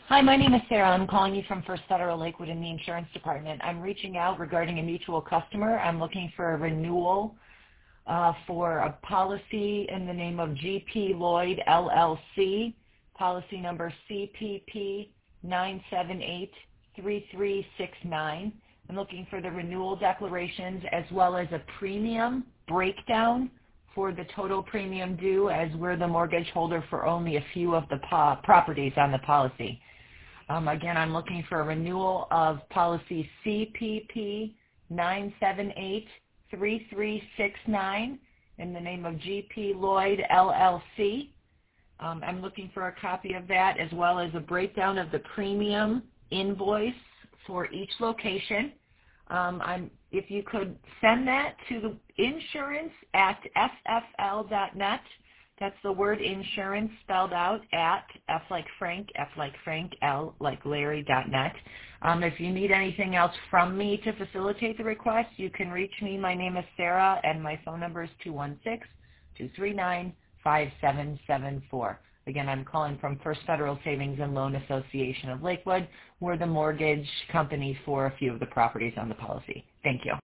Hi, my name is Sarah. I'm calling you from First Federal Lakewood in the insurance department. I'm reaching out regarding a mutual customer. I'm looking for a renewal for a policy in the name of GP Lloyd LLC, policy number CPP 9783369. I'm looking for the renewal declarations as well as a premium breakdown for the total premium due, as we're the mortgage holder for only a few of the properties on the policy. Again, I'm looking for a renewal of policy CPP 9783369 in the name of GP Lloyd LLC. I'm looking for a copy of that as well as a breakdown of the premium invoice for each location. If you could send that to the insurance@sfl.net. That's the word insurance spelled out at F like Frank, L like Larry.net. If you need anything else from me to facilitate the request, you can reach me. My name is Sarah, and my phone number is 216-239-5774. Again, I'm calling from First Federal Savings and Loan Association of Lakewood. We're the mortgage company for a few of the properties on the policy. Thank you.